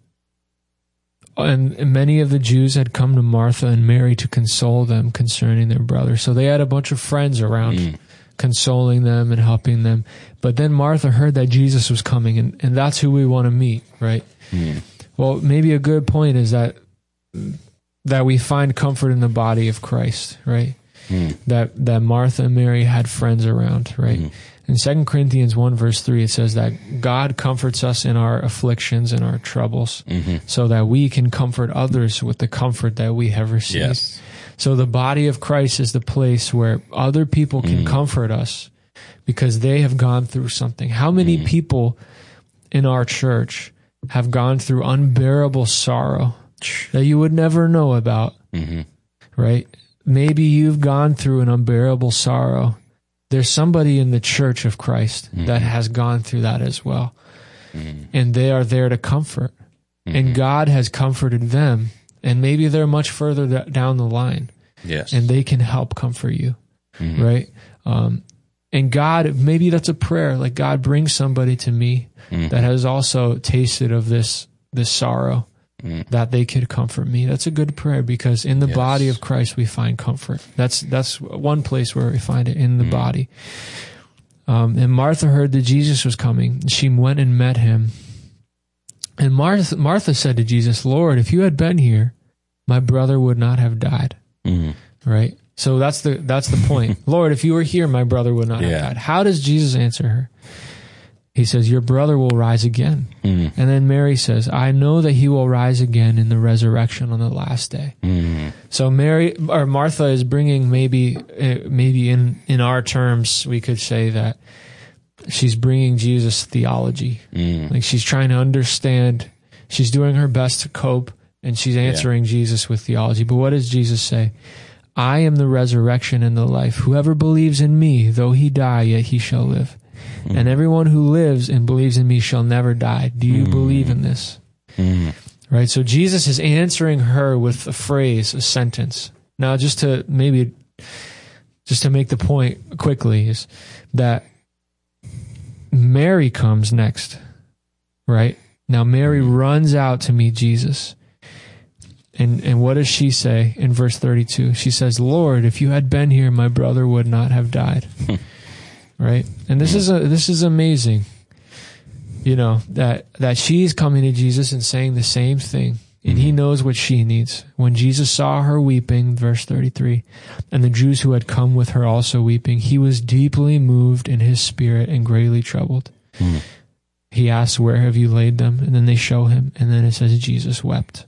[SPEAKER 1] And many of the Jews had come to Martha and Mary to console them concerning their brother. So they had a bunch of friends around mm. consoling them and helping them. But then Martha heard that Jesus was coming, and, and that's who we want to meet, right?
[SPEAKER 2] Mm.
[SPEAKER 1] Well, maybe a good point is that that we find comfort in the body of Christ, right?
[SPEAKER 2] Mm.
[SPEAKER 1] That that Martha and Mary had friends around, right? Mm. In Second Corinthians one, verse three, it says that God comforts us in our afflictions and our troubles
[SPEAKER 2] mm-hmm.
[SPEAKER 1] so that we can comfort others with the comfort that we have received.
[SPEAKER 2] Yes.
[SPEAKER 1] So the body of Christ is the place where other people can mm. comfort us because they have gone through something. How many mm. people in our church have gone through unbearable sorrow that you would never know about,
[SPEAKER 2] mm-hmm.
[SPEAKER 1] right? Maybe you've gone through an unbearable sorrow. There's somebody in the church of Christ mm-hmm. that has gone through that as well.
[SPEAKER 2] Mm-hmm.
[SPEAKER 1] And they are there to comfort. Mm-hmm. And God has comforted them. And maybe they're much further th- down the line.
[SPEAKER 2] Yes.
[SPEAKER 1] And they can help comfort you.
[SPEAKER 2] Mm-hmm.
[SPEAKER 1] Right? Um, and God, maybe that's a prayer. Like, God, bring somebody to me mm-hmm. that has also tasted of this, this sorrow. Mm. That they could comfort me. That's a good prayer because in the yes. body of Christ we find comfort. That's that's one place where we find it in the mm. body. Um, and Martha heard that Jesus was coming. She went and met him. And Martha, Martha said to Jesus, Lord, if you had been here, my brother would not have died.
[SPEAKER 2] Mm.
[SPEAKER 1] Right? So that's the that's the point. Lord, if you were here, my brother would not
[SPEAKER 2] Yeah.
[SPEAKER 1] have died. How does Jesus answer her? He says, your brother will rise again.
[SPEAKER 2] Mm.
[SPEAKER 1] And then Mary says, I know that he will rise again in the resurrection on the last day.
[SPEAKER 2] Mm.
[SPEAKER 1] So Mary or Martha is bringing maybe uh, maybe in in our terms we could say that she's bringing Jesus theology.
[SPEAKER 2] Mm.
[SPEAKER 1] Like she's trying to understand. She's doing her best to cope, and she's answering yeah. Jesus with theology. But what does Jesus say? I am the resurrection and the life. Whoever believes in me, though he die, yet he shall live. Mm. And everyone who lives and believes in me shall never die. Do you mm. believe in this?
[SPEAKER 2] Mm.
[SPEAKER 1] Right? So Jesus is answering her with a phrase, a sentence. Now, just to maybe, just to make the point quickly, is that Mary comes next, right? Now, Mary mm. runs out to meet Jesus. And and what does she say in verse thirty-two? She says, Lord, if you had been here, my brother would not have died. Right? And this is a, this is amazing. You know, that, that she's coming to Jesus and saying the same thing. And he knows what she needs. When Jesus saw her weeping, verse thirty-three, and the Jews who had come with her also weeping, he was deeply moved in his spirit and greatly troubled. Mm. He asks, where have you laid them? And then they show him. And then it says, Jesus wept.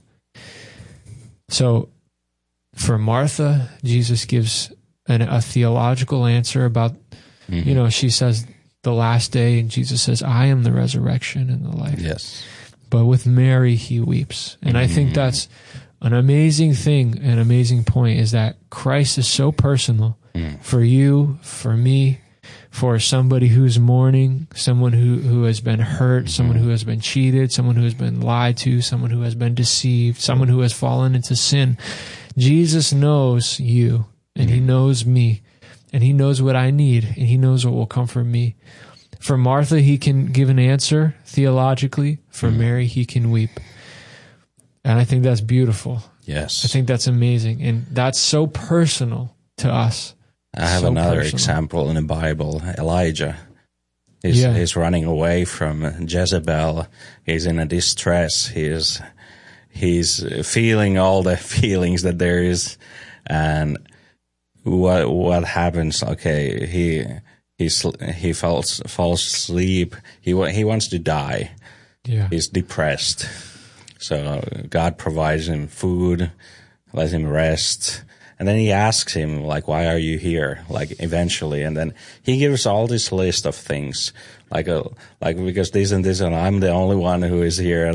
[SPEAKER 1] So for Martha, Jesus gives an, a theological answer about, mm-hmm. you know, she says the last day, and Jesus says, I am the resurrection and the life.
[SPEAKER 2] Yes.
[SPEAKER 1] But with Mary, he weeps. And mm-hmm. I think that's an amazing thing, an amazing point, is that Christ is so personal mm. for you, for me, for somebody who's mourning, someone who, who has been hurt, mm-hmm. someone who has been cheated, someone who has been lied to, someone who has been deceived, someone who has fallen into sin. Jesus knows you, and mm-hmm. he knows me, and he knows what I need, and he knows what will comfort me. For Martha, he can give an answer theologically. For mm-hmm. Mary, he can weep. And I think that's beautiful.
[SPEAKER 2] Yes.
[SPEAKER 1] I think that's amazing. And that's so personal to us.
[SPEAKER 2] I have
[SPEAKER 1] so
[SPEAKER 2] another
[SPEAKER 1] personal.
[SPEAKER 2] example in the Bible, Elijah. He's,
[SPEAKER 1] yeah.
[SPEAKER 2] he's running away from Jezebel. He's in a distress. He's, he's feeling all the feelings that there is. And what, what happens? Okay, he, he's, he falls, falls asleep. He, he wants to die.
[SPEAKER 1] Yeah.
[SPEAKER 2] He's depressed. So God provides him food, lets him rest. And then he asks him, like, why are you here? Like, eventually. And then he gives all this list of things. Like, a, like because this and this, and I'm the only one who is here.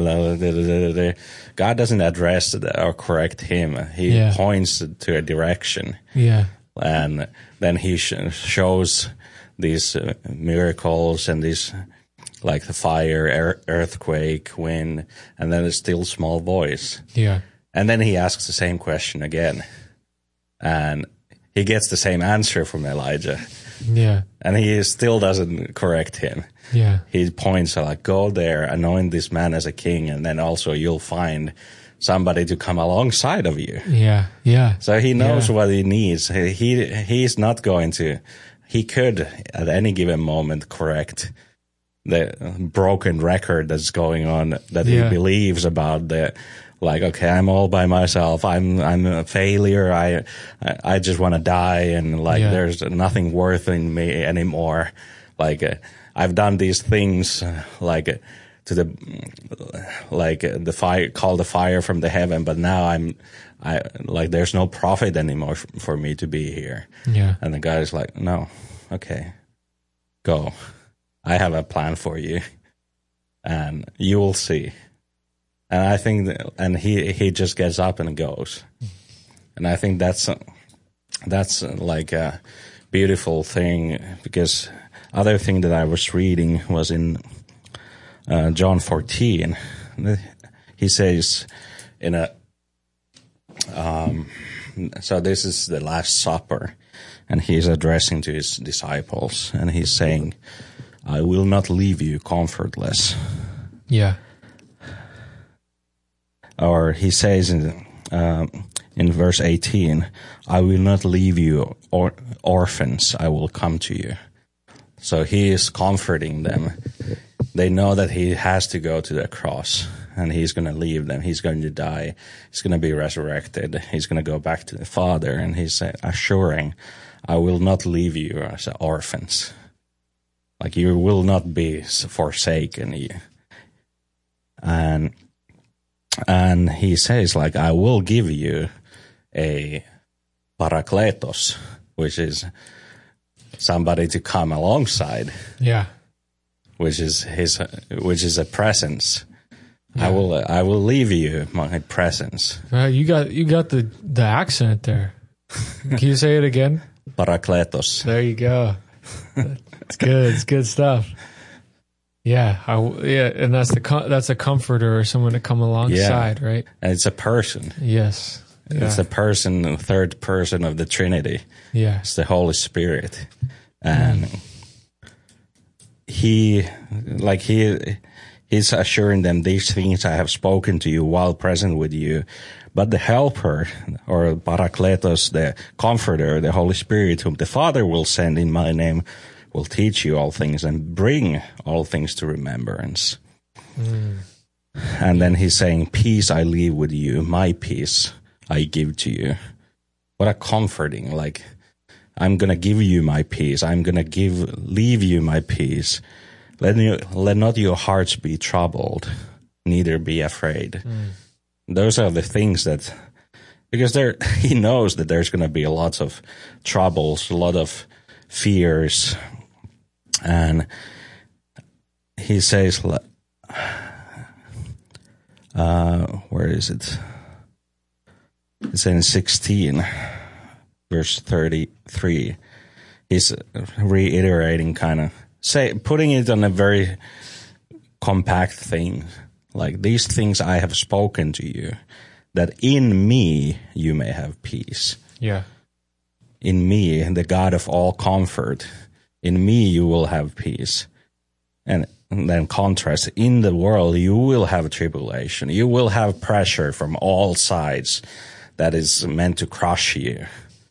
[SPEAKER 2] God doesn't address or correct him. He yeah. points to a direction.
[SPEAKER 1] Yeah.
[SPEAKER 2] And then he sh- shows these uh, miracles and these, like the fire, er- earthquake, wind, and then a still small voice.
[SPEAKER 1] Yeah.
[SPEAKER 2] And then he asks the same question again. And he gets the same answer from Elijah.
[SPEAKER 1] Yeah.
[SPEAKER 2] And he still doesn't correct him.
[SPEAKER 1] Yeah.
[SPEAKER 2] He points out, like, go there, anoint this man as a king, and then also you'll find somebody to come alongside of you.
[SPEAKER 1] Yeah. Yeah.
[SPEAKER 2] So he knows
[SPEAKER 1] yeah.
[SPEAKER 2] what he needs. He He's not going to, he could at any given moment correct the broken record that's going on that
[SPEAKER 1] yeah.
[SPEAKER 2] he believes about the, like, okay, I'm all by myself. I'm I'm a failure. I I, I just want to die, and like, yeah. there's nothing worth in me anymore. Like, uh, I've done these things, uh, like uh, to the like uh, the fire, call the fire from the heaven. But now I'm, I like, there's no profit anymore f- for me to be here.
[SPEAKER 1] Yeah.
[SPEAKER 2] And the guy is like, no, okay, go. I have a plan for you, and you will see. And I think, that, and he, he just gets up and goes. And I think that's, that's like a beautiful thing, because other thing that I was reading was in uh, John fourteen. He says in a, um, so this is the Last Supper, and he's addressing to his disciples, and he's saying, I will not leave you comfortless.
[SPEAKER 1] Yeah.
[SPEAKER 2] Or he says in um, in verse eighteen, I will not leave you or orphans, I will come to you. So he is comforting them. They know that he has to go to the cross, and he's going to leave them. He's going to die. He's going to be resurrected. He's going to go back to the Father, and he's assuring, I will not leave you as orphans. Like, you will not be forsaken. And, and he says, like, I will give you a parakletos, which is somebody to come alongside.
[SPEAKER 1] Yeah.
[SPEAKER 2] Which is his, which is a presence. Yeah. I will, I will leave you my presence.
[SPEAKER 1] Uh, you got, you got the, the accent there. Can you say it again?
[SPEAKER 2] Parakletos.
[SPEAKER 1] There you go. It's good. It's good stuff. Yeah, I, yeah, and that's the that's a comforter or someone to come alongside, yeah. Right?
[SPEAKER 2] And it's a person.
[SPEAKER 1] Yes,
[SPEAKER 2] yeah. It's a person, third person of the Trinity.
[SPEAKER 1] Yeah,
[SPEAKER 2] it's the Holy Spirit, and mm. he, like he, he's assuring them, these things I have spoken to you while present with you. But the Helper, or Parakletos, the Comforter, the Holy Spirit, whom the Father will send in my name, will teach you all things and bring all things to remembrance. Mm. And then he's saying, peace I leave with you, my peace I give to you. What a comforting, like, I'm going to give you my peace. I'm going to give, leave you my peace. Let, you, let not your hearts be troubled, neither be afraid. Mm. Those are the things that, because there, he knows that there's going to be lots of troubles, a lot of fears. And he says, uh, where is it? It's in sixteen, verse thirty-three. He's reiterating, kind of, say, putting it on a very compact thing. Like, these things I have spoken to you, that in me you may have peace.
[SPEAKER 1] Yeah.
[SPEAKER 2] In me, the God of all comfort, in me you will have peace. And, and then contrast, in the world you will have tribulation. You will have pressure from all sides that is meant to crush you.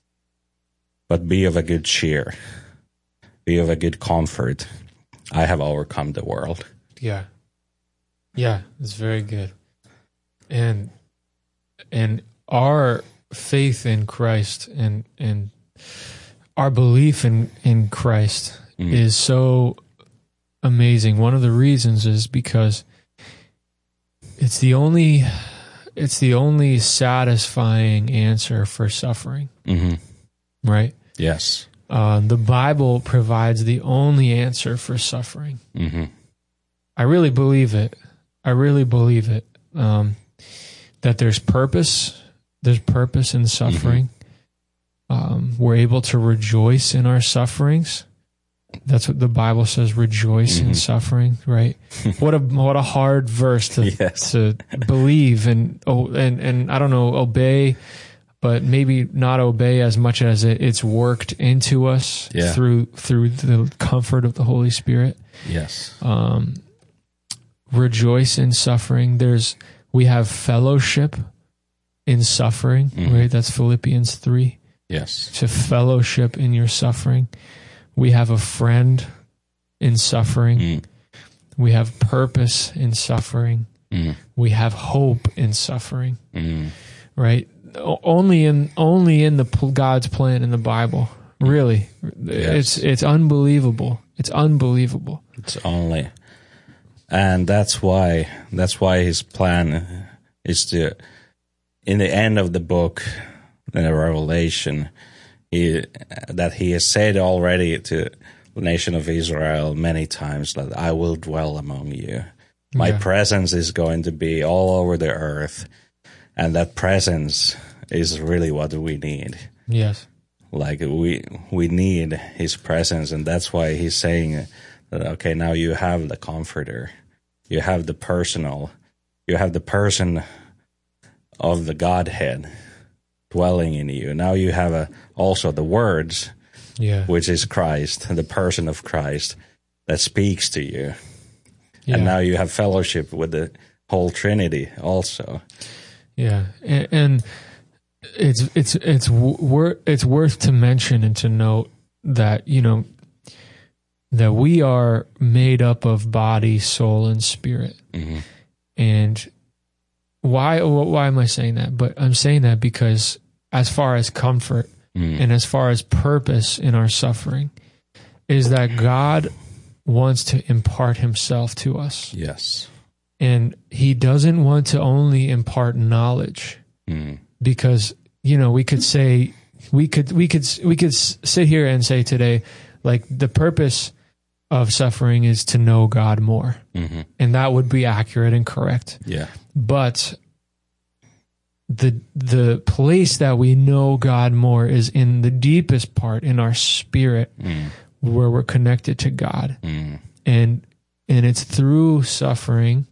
[SPEAKER 2] But be of a good cheer. Be of a good comfort. I have overcome the world.
[SPEAKER 1] Yeah. Yeah, it's very good. And and our faith in Christ and and our belief in, in Christ mm. is so amazing. One of the reasons is because it's the only it's the only satisfying answer for suffering. Mm-hmm. Right?
[SPEAKER 2] Yes.
[SPEAKER 1] Uh, the Bible provides the only answer for suffering. Mm-hmm. I really believe it. I really believe it. Um, that there's purpose. There's purpose in suffering. Mm-hmm. Um, we're able to rejoice in our sufferings. That's what the Bible says. Rejoice mm-hmm. in suffering, right? What a what a hard verse to yes. to believe and oh and and I don't know obey, but maybe not obey as much as it, it's worked into us yeah. through through the comfort of the Holy Spirit.
[SPEAKER 2] Yes.
[SPEAKER 1] Um, rejoice in suffering. There's we have fellowship in suffering, mm-hmm. right? That's Philippians three.
[SPEAKER 2] Yes.
[SPEAKER 1] To fellowship in your suffering. We have a friend in suffering. Mm. We have purpose in suffering. Mm. We have hope in suffering. Mm. Right? Only in only in the God's plan in the Bible. Really, yes. it's it's unbelievable. It's unbelievable.
[SPEAKER 2] It's only, and that's why that's why his plan is to, in the end of the book, in the Revelation, he that he has said already to the nation of Israel many times that I will dwell among you. My yeah. presence is going to be all over the earth, and that presence is really what we need.
[SPEAKER 1] Yes.
[SPEAKER 2] Like we we need his presence, and that's why he's saying that, okay, now you have the comforter. You have the personal, you have the person of the Godhead dwelling in you. Now you have a, also the words,
[SPEAKER 1] yeah.
[SPEAKER 2] which is Christ, the person of Christ that speaks to you. Yeah. And now you have fellowship with the whole Trinity also.
[SPEAKER 1] Yeah, and, and it's it's it's wor- it's worth to mention and to note that, you know, that we are made up of body, soul, and spirit.
[SPEAKER 2] Mm-hmm.
[SPEAKER 1] And why why am I saying that? But I'm saying that because as far as comfort mm. and as far as purpose in our suffering, is that God wants to impart himself to us.
[SPEAKER 2] Yes.
[SPEAKER 1] And he doesn't want to only impart knowledge mm. because, you know, we could say, we could, we could, we could sit here and say today, like, the purpose of suffering is to know God more. Mm-hmm. And that would be accurate and correct.
[SPEAKER 2] Yeah.
[SPEAKER 1] But the the place that we know God more is in the deepest part, in our spirit, mm. where we're connected to God. Mm. And and it's through suffering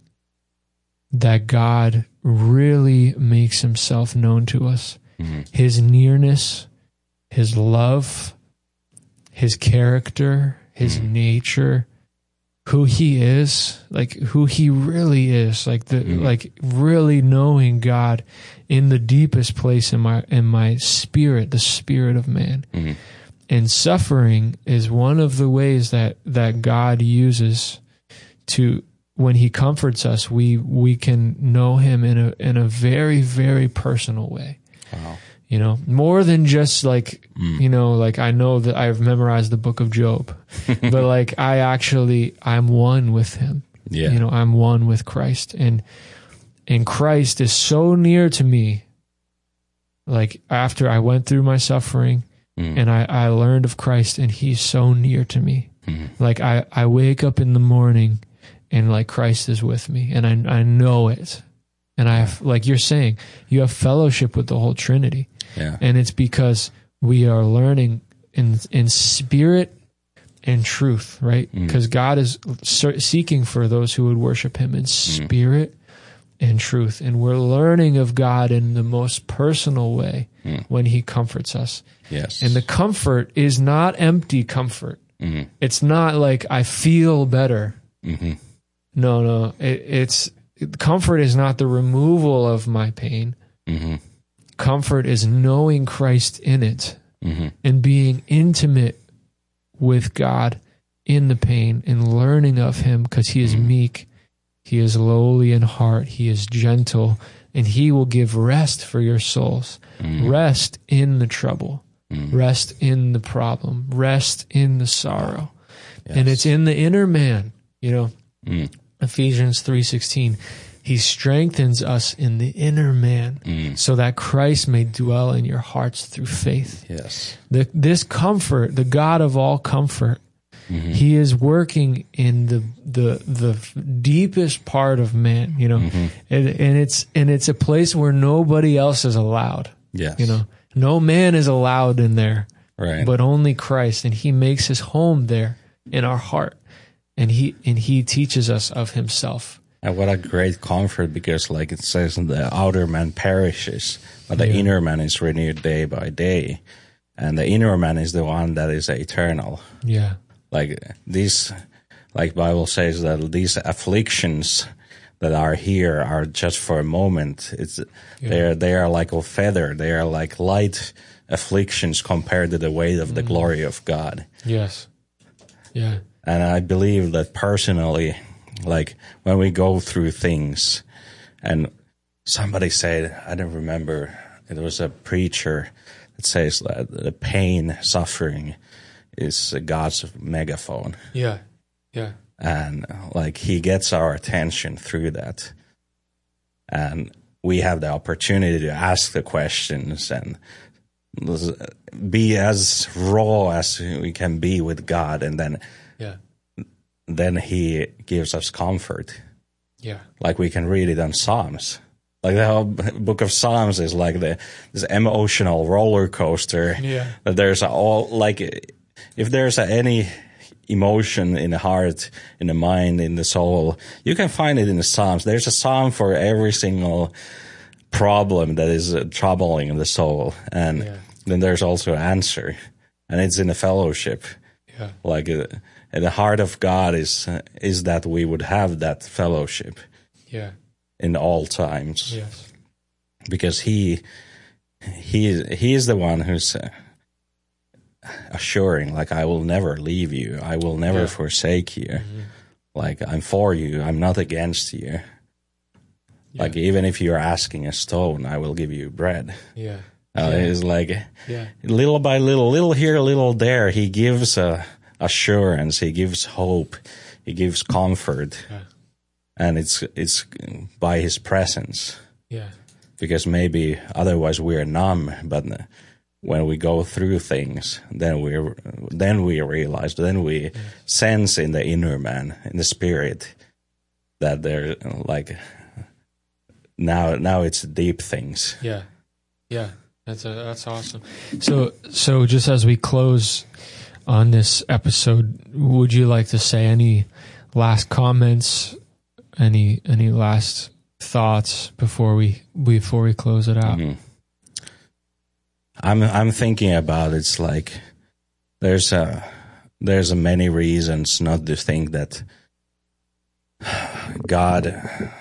[SPEAKER 1] that God really makes himself known to us. Mm. His nearness, his love, his character, his mm. nature, who he is, like who he really is, like the mm. like really knowing God in the deepest place in my in my spirit, the spirit of man. Mm. And suffering is one of the ways that that God uses to, when he comforts us, we we can know him in a in a very, very personal way. Wow. You know, more than just like, mm. you know, like I know that I've memorized the book of Job, but like I actually, I'm one with him. Yeah. You know, I'm one with Christ, and, and Christ is so near to me. Like after I went through my suffering mm. and I, I learned of Christ, and he's so near to me. Mm. Like I, I wake up in the morning and like Christ is with me, and I, I know it. And I have, like you're saying, you have fellowship with the whole Trinity.
[SPEAKER 2] Yeah.
[SPEAKER 1] And it's because we are learning in in spirit and truth, right? Because mm. God is seeking for those who would worship him in spirit mm. and truth. And we're learning of God in the most personal way mm. when he comforts us.
[SPEAKER 2] Yes.
[SPEAKER 1] And the comfort is not empty comfort. Mm-hmm. It's not like I feel better. Mm-hmm. No, no. It, it's comfort is not the removal of my pain. Mm-hmm. Comfort is knowing Christ in it mm-hmm. and being intimate with God in the pain and learning of him, because he is mm-hmm. meek, he is lowly in heart, he is gentle, and he will give rest for your souls. Mm-hmm. Rest in the trouble, mm-hmm. rest in the problem, rest in the sorrow. Yes. And it's in the inner man, you know, mm. Ephesians three sixteen. He strengthens us in the inner man mm. so that Christ may dwell in your hearts through faith.
[SPEAKER 2] Yes.
[SPEAKER 1] The, this comfort, the God of all comfort, mm-hmm. he is working in the the the deepest part of man, you know, mm-hmm. and, and it's and it's a place where nobody else is allowed.
[SPEAKER 2] Yes.
[SPEAKER 1] You know, no man is allowed in there,
[SPEAKER 2] right?
[SPEAKER 1] But only Christ, and he makes his home there in our heart, and he and he teaches us of himself.
[SPEAKER 2] And what a great comfort, because like it says, the outer man perishes, but the yeah. inner man is renewed day by day. And the inner man is the one that is eternal.
[SPEAKER 1] Yeah.
[SPEAKER 2] Like these, like Bible says that these afflictions that are here are just for a moment. It's, yeah. they're, they are like a feather. They are like light afflictions compared to the weight of the mm. glory of God.
[SPEAKER 1] Yes. Yeah.
[SPEAKER 2] And I believe that personally, like when we go through things, and somebody said, I don't remember, it was a preacher that says that the pain, suffering is God's megaphone.
[SPEAKER 1] Yeah, yeah.
[SPEAKER 2] And like he gets our attention through that. And we have the opportunity to ask the questions and be as raw as we can be with God, and then
[SPEAKER 1] yeah.
[SPEAKER 2] then he gives us comfort.
[SPEAKER 1] Yeah. Like
[SPEAKER 2] we can read it on Psalms. Like the whole book of Psalms is like the this emotional roller coaster.
[SPEAKER 1] Yeah.
[SPEAKER 2] That there's all, like, if there's any emotion in the heart, in the mind, in the soul, you can find it in the Psalms. There's a psalm for every single problem that is uh, troubling the soul. And yeah. then there's also an answer. And it's in the fellowship.
[SPEAKER 1] Yeah.
[SPEAKER 2] Like, uh, and the heart of God is uh, is that we would have that fellowship,
[SPEAKER 1] yeah,
[SPEAKER 2] in all times.
[SPEAKER 1] Yes,
[SPEAKER 2] because he he he is the one who's uh, assuring, like, I will never leave you. I will never
[SPEAKER 1] Yeah.
[SPEAKER 2] forsake you.
[SPEAKER 1] Mm-hmm.
[SPEAKER 2] Like, I'm for you. I'm not against you.
[SPEAKER 1] Yeah.
[SPEAKER 2] Like, even if you're asking a stone, I will give you bread.
[SPEAKER 1] Yeah.
[SPEAKER 2] Uh,
[SPEAKER 1] Yeah.
[SPEAKER 2] It's like
[SPEAKER 1] Yeah.
[SPEAKER 2] little by little, little here, little there. He gives uh, assurance. He gives hope. He gives comfort.
[SPEAKER 1] Yeah.
[SPEAKER 2] And it's it's by his presence.
[SPEAKER 1] Yeah.
[SPEAKER 2] Because maybe otherwise we're numb, but when we go through things, then we then we realize, then we
[SPEAKER 1] yeah.
[SPEAKER 2] sense in the inner man, in the spirit, that they're like now now it's deep things.
[SPEAKER 1] Yeah. Yeah. That's a, that's awesome. So so just as we close on this episode, would you like to say any last comments, any any last thoughts before we before we close it out?
[SPEAKER 2] Mm-hmm. I'm I'm thinking about it's like there's a there's a many reasons not to think that God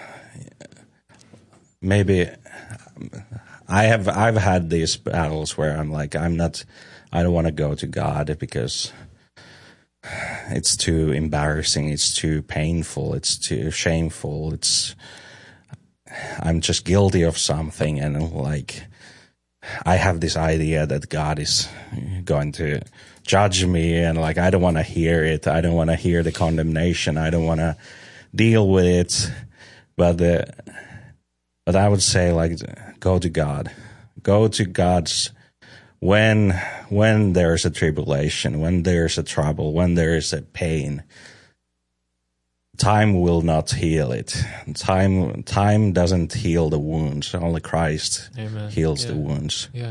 [SPEAKER 2] maybe I have I've had these battles where I'm like I'm not I don't want to go to God because it's too embarrassing, it's too painful, it's too shameful, it's I'm just guilty of something, and like I have this idea that God is going to judge me, and like I don't want to hear it. I don't want to hear the condemnation. I don't want to deal with it. But the, but I would say like go to God. Go to God's when when there is a tribulation, when there is a trouble, when there is a pain. Time will not heal it. Time time doesn't heal the wounds. Only Christ
[SPEAKER 1] Amen.
[SPEAKER 2] heals
[SPEAKER 1] Yeah.
[SPEAKER 2] the wounds.
[SPEAKER 1] Yeah.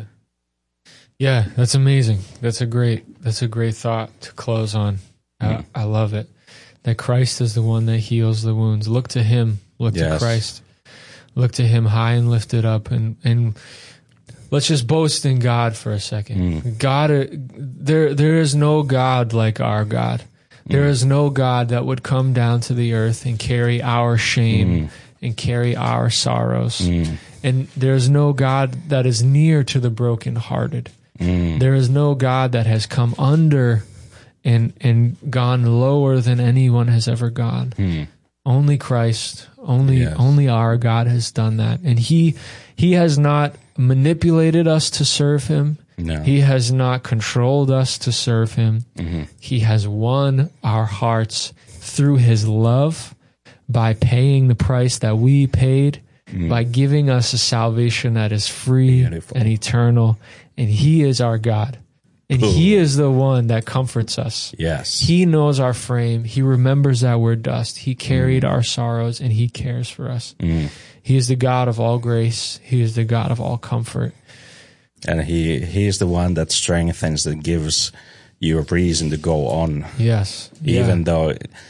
[SPEAKER 1] Yeah, that's amazing. That's a great that's a great thought to close on.
[SPEAKER 2] Mm.
[SPEAKER 1] Uh, I love it. That Christ is the one that heals the wounds. Look to him. Look
[SPEAKER 2] Yes.
[SPEAKER 1] to Christ. Look to him high and lifted up, and and let's just boast in God for a second.
[SPEAKER 2] Mm.
[SPEAKER 1] God uh, there there is no God like our God. There is no God that would come down to the earth and carry our shame
[SPEAKER 2] Mm.
[SPEAKER 1] and carry our sorrows.
[SPEAKER 2] Mm.
[SPEAKER 1] And there's no God that is near to the brokenhearted.
[SPEAKER 2] Mm.
[SPEAKER 1] There is no God that has come under and and gone lower than anyone has ever gone.
[SPEAKER 2] Mm.
[SPEAKER 1] Only Christ, only
[SPEAKER 2] Yes.
[SPEAKER 1] only our God has done that. And he he has not manipulated us to serve him.
[SPEAKER 2] No.
[SPEAKER 1] He has not controlled us to serve him.
[SPEAKER 2] Mm-hmm.
[SPEAKER 1] He has won our hearts through his love by paying the price that we paid,
[SPEAKER 2] Mm.
[SPEAKER 1] by giving us a salvation that is free
[SPEAKER 2] Beautiful.
[SPEAKER 1] and eternal. And he is our God. And
[SPEAKER 2] Cool.
[SPEAKER 1] he is the one that comforts us.
[SPEAKER 2] Yes.
[SPEAKER 1] He knows our frame. He remembers that we're dust. He carried our sorrows, and he cares for us.
[SPEAKER 2] Mm.
[SPEAKER 1] He is the God of all grace. He is the God of all comfort.
[SPEAKER 2] And he he is the one that strengthens, that gives you a reason to go on,
[SPEAKER 1] Yes.
[SPEAKER 2] even
[SPEAKER 1] Yeah.
[SPEAKER 2] though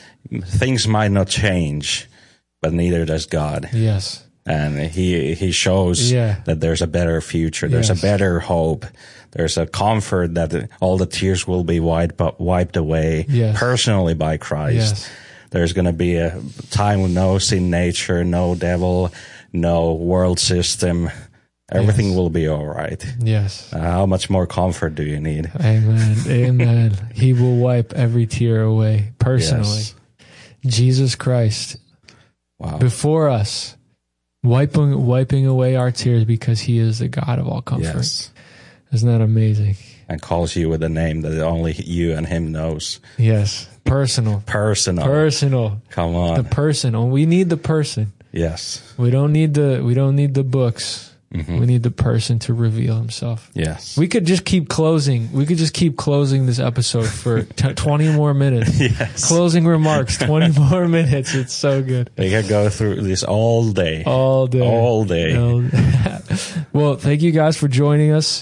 [SPEAKER 2] things might not change, but neither does God.
[SPEAKER 1] Yes.
[SPEAKER 2] And he he shows
[SPEAKER 1] Yeah.
[SPEAKER 2] that there's a better future, there's
[SPEAKER 1] Yes.
[SPEAKER 2] a better hope, there's a comfort that all the tears will be wiped wiped away
[SPEAKER 1] Yes.
[SPEAKER 2] personally by Christ.
[SPEAKER 1] Yes.
[SPEAKER 2] There's going to be a time with no sin nature, no devil, no world system. Everything
[SPEAKER 1] Yes.
[SPEAKER 2] will be all right.
[SPEAKER 1] Yes.
[SPEAKER 2] Uh, how much more comfort do you need?
[SPEAKER 1] Amen. Amen. He will wipe every tear away personally.
[SPEAKER 2] Yes.
[SPEAKER 1] Jesus Christ
[SPEAKER 2] Wow.
[SPEAKER 1] before us, wiping wiping away our tears because he is the God of all comfort.
[SPEAKER 2] Yes.
[SPEAKER 1] Isn't that amazing?
[SPEAKER 2] And calls you with a name that only you and him knows.
[SPEAKER 1] Yes. Personal.
[SPEAKER 2] Personal.
[SPEAKER 1] Personal.
[SPEAKER 2] Come
[SPEAKER 1] The
[SPEAKER 2] on.
[SPEAKER 1] personal. We need the person.
[SPEAKER 2] Yes.
[SPEAKER 1] We don't need the we don't need the books.
[SPEAKER 2] Mhm.
[SPEAKER 1] We need the person to reveal himself.
[SPEAKER 2] Yes.
[SPEAKER 1] We could just keep closing. We could just keep closing this episode for t- twenty more minutes.
[SPEAKER 2] Yes.
[SPEAKER 1] Closing remarks, twenty more minutes. It's so good.
[SPEAKER 2] We can go through this all day.
[SPEAKER 1] All day.
[SPEAKER 2] All day.
[SPEAKER 1] All- Well, thank you guys for joining us.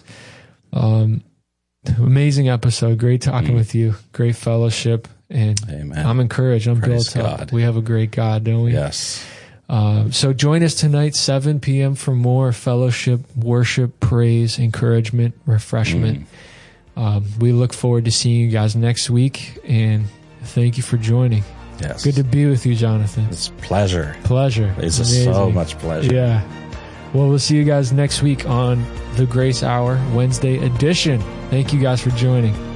[SPEAKER 1] Um, amazing episode. Great talking
[SPEAKER 2] Mm.
[SPEAKER 1] with you. Great fellowship. And
[SPEAKER 2] Amen.
[SPEAKER 1] I'm encouraged. I'm
[SPEAKER 2] Praise
[SPEAKER 1] built up.
[SPEAKER 2] God.
[SPEAKER 1] We have a great God, don't we?
[SPEAKER 2] Yes.
[SPEAKER 1] Uh, so join us tonight, seven p.m. for more fellowship, worship, praise, encouragement, refreshment.
[SPEAKER 2] Mm.
[SPEAKER 1] Um, we look forward to seeing you guys next week, and thank you for joining.
[SPEAKER 2] Yes.
[SPEAKER 1] Good to be with you, Jonathan.
[SPEAKER 2] It's pleasure.
[SPEAKER 1] Pleasure.
[SPEAKER 2] It's a
[SPEAKER 1] Amazing.
[SPEAKER 2] so much pleasure.
[SPEAKER 1] Yeah. Well, we'll see you guys next week on the Grace Hour Wednesday edition. Thank you guys for joining.